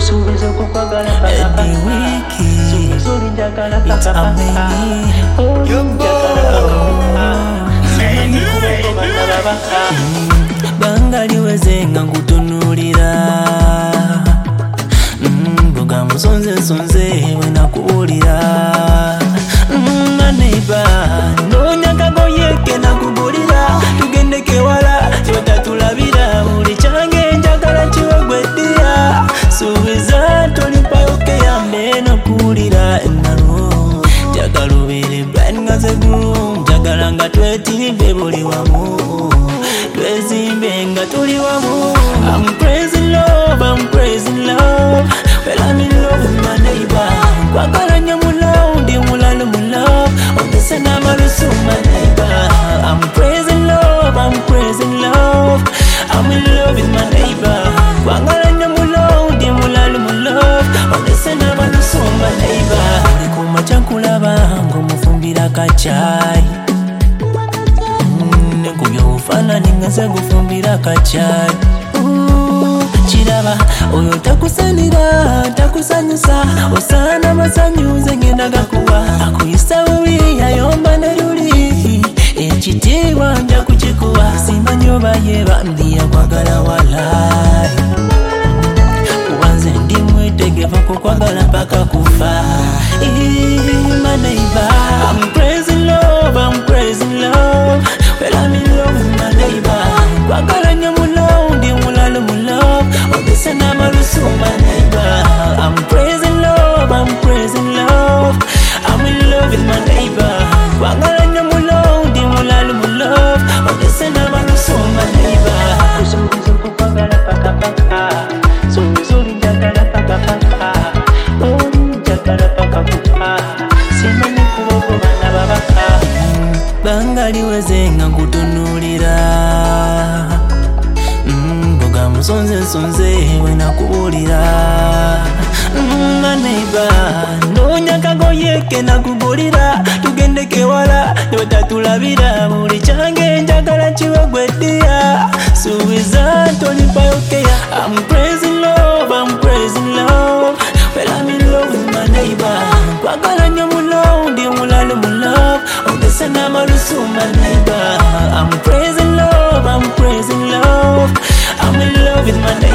Eddie Wiki, it's amazing. Bangali wezenga ngutunulira Boga musonze sonze wenakuulira Neighbor, nonya kagoyeke nakugulira tugendeke wala tibatatulabira buli kyange njagala kiwegweddiya suubiza tolimpayoke yambe nokuwulira engalo njagala obeere blind nga zegulu njagala nga twetirimbe buli wamu twezimbe nga tuli wamu I'm praising love, I'm praising love. Well, I'm in love with my neighbor. Kwagala nnyo mu love, ndi mulalo mu love. Ondese n'amalusu my neighbor. I'm praising love, I'm praising love. I'm in love with my neighbor. Kwagala nnyo mu love, ndi mulalo mu love. Ondese n'amalusu my neighbor. Buli kumakya nkulaba ng'omufumbira kacaayi. Nenkubye obufaananyi nga nze gufumbira kacaayi. Chiraba, oyo takusanira, takusanyusa. Osana masanyuze ngenda gakuwa. Akuyisa bubi yayomba ne luli. Ekitiibwa nja kukikuwa. Simanyi oba yeba ndi yakwagala walayi. Kubanze ndi mwetegefu kukwagala mpaka kufa. My neighbor, I'm praising love, I'm praising love. Well, I'm in love with my neighbor. Kwagala nnyo mu love, ndi mulalo mu love. Ondese n'amalusu my neighbor. I'm praising love, I'm praising love. I'm in love with my neighbor. Kwagala nnyo mu love, ndi mulalo mu love. Ondese n'amalusu my neighbor. Kusuubiza okukwagala paka paka. Suubizuli njagala paka paka. Njagala paka kufa. Simanyi kubogo bana babaka. Bangali wezenga nkutunulira Boga musonze sonze wenakuulira Neighbor, nonya kagoyeke nakugulira tugendeke wala tibatatulabira buli kyange njagala kiwegweddiya suubiza tolimpayokeya I'm praising love, I'm praising love. Well, I'm in love with my neighbor. Kwagala nnyo mu love, ndi mulalo mu love. Ondese n'amalusu my neighbor. I'm praising love, I'm praising love. I'm in love with my neighbor.